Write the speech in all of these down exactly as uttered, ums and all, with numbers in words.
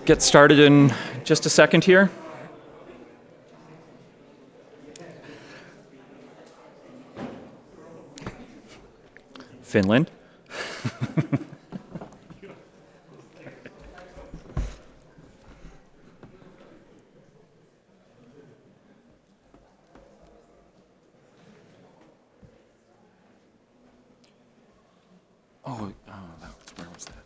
get started in just a second here. Finland. Oh, oh that, where was that?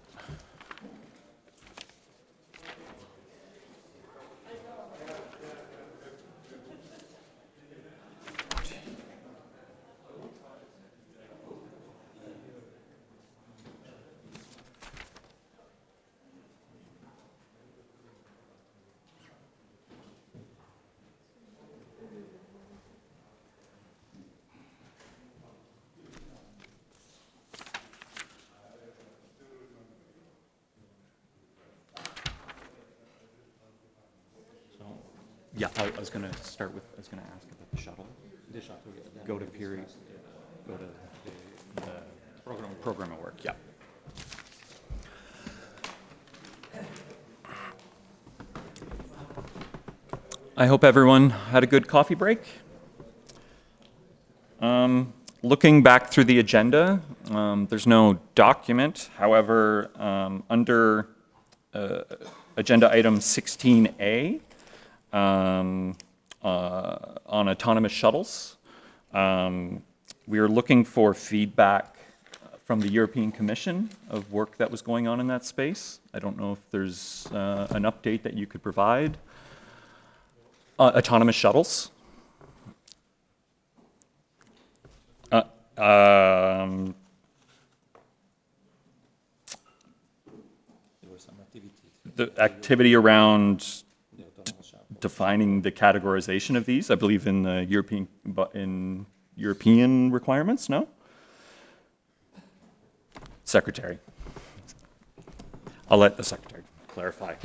Yeah, I, I was going to start with, I was going to ask about the shuttle. The shuttle, yeah. Go to Peary, go to the, the program, program of work, yeah. I hope everyone had a good coffee break. Um, looking back through the agenda, um, there's no document. However, um, under uh, agenda item sixteen A, um, uh, on autonomous shuttles, um, we are looking for feedback from the European Commission of work that was going on in that space. I don't know if there's uh, an update that you could provide. Uh, autonomous shuttles. Uh, um, the activity around defining the categorization of these, I believe in the European in European requirements, no? Secretary. I'll let the Secretary clarify.